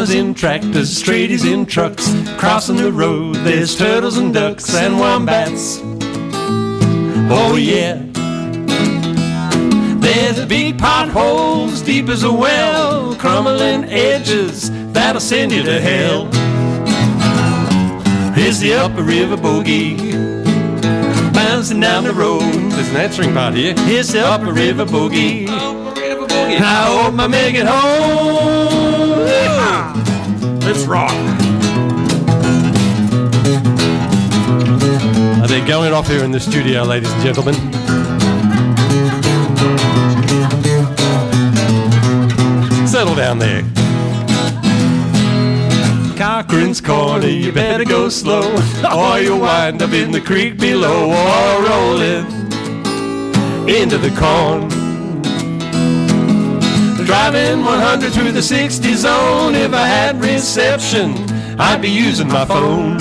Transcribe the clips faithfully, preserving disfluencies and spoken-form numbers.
Farmers in tractors, tradies in trucks, crossing the road, there's turtles and ducks and wombats. Oh yeah. There's big potholes, deep as a well, crumbling edges that'll send you to hell. It's the Upper River Boogie, bouncing down the road. There's an answering part here. It's the Upper River Boogie. Upper River Boogie. I hope I make it home. Yeah. Let's rock. Are they going off here in the studio, ladies and gentlemen? Settle down there. Cochran's Corner, you better go slow, or you'll wind up in the creek below, or rolling into the corn. Driving one hundred through the sixty zone, if I had reception, I'd be using my phone.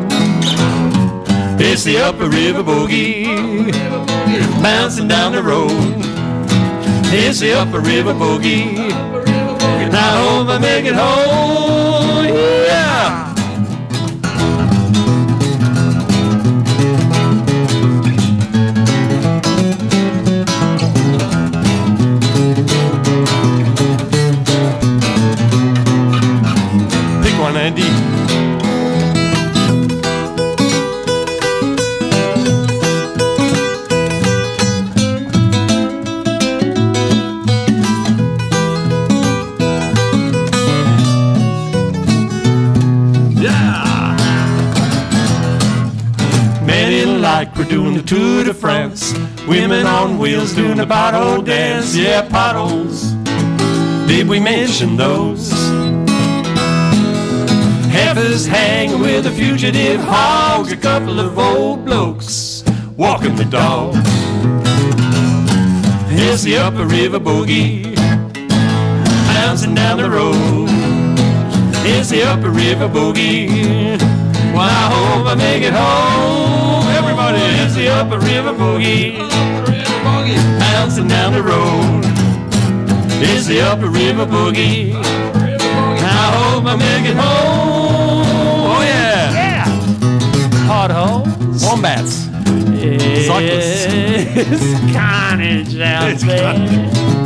It's the Upper River Boogie, bouncing down the road. It's the Upper River Boogie, I hope I make it home, yeah. Pick one, Andy. Like we're doing the Tour de France, women on wheels doing a pothole dance. Yeah, potholes, did we mention those? Heifers hanging with a fugitive hog, a couple of old blokes walking the dog. It's the Upper River Boogie, bouncing down the road. It's the Upper River Boogie, well, I hope I make it home. Everybody, it's the Upper River Boogie, Upper River Boogie, bouncing down the road. It's the Upper River Boogie, Upper River Boogie, I hope I make it home. Oh yeah, Yeah. Potholes. wombats, It's cyclists. carnage out It's there. carnage.